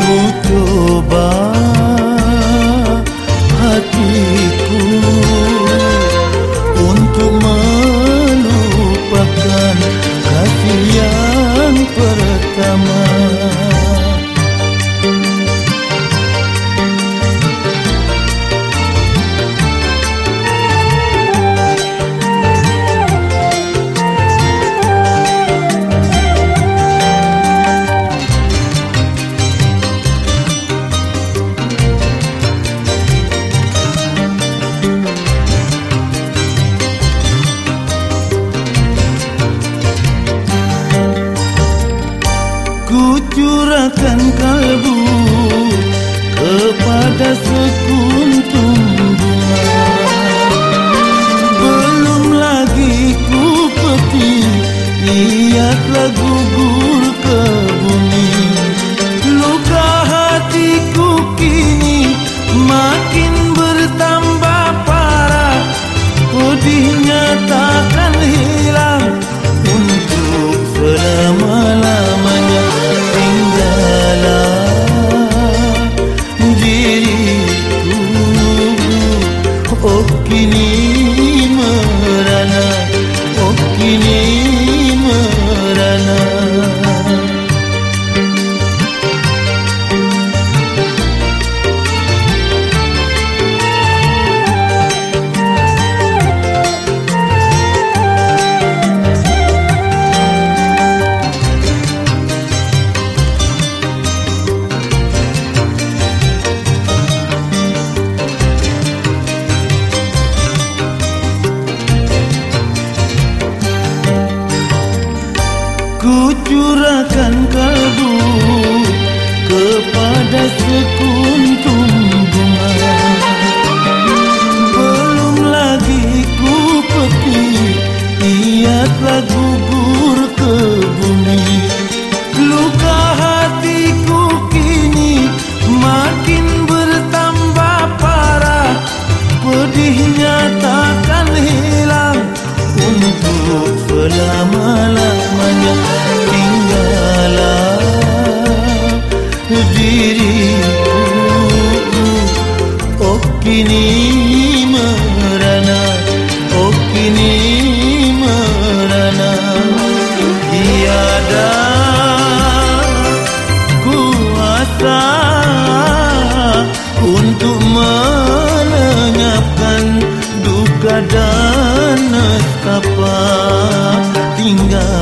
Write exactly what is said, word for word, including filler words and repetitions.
coba hatiku untuk melupakan kasih yang pertama. Curahkan kalbu kepada sekuntum bunga, belum lagi ku petik ia telah gugur ke bumi. Luka hatiku kini makin bertambah parah, pedihnya takkan hilang untuk selama-lamanya. Oh kini merana, oh kini merana. Ku curahkan kalbu kepada sekuntum bunga, belum lagi ku petik ia telah gugur ke bumi. Luka hatiku kini makin bertambah parah, pedihnya takkan hilang untuk selama-lamanya. Tinggallah diriku, oh kini merana, oh kini merana. Tiada kuasa untuk melenyapkan duka dan nestapa. Tinggal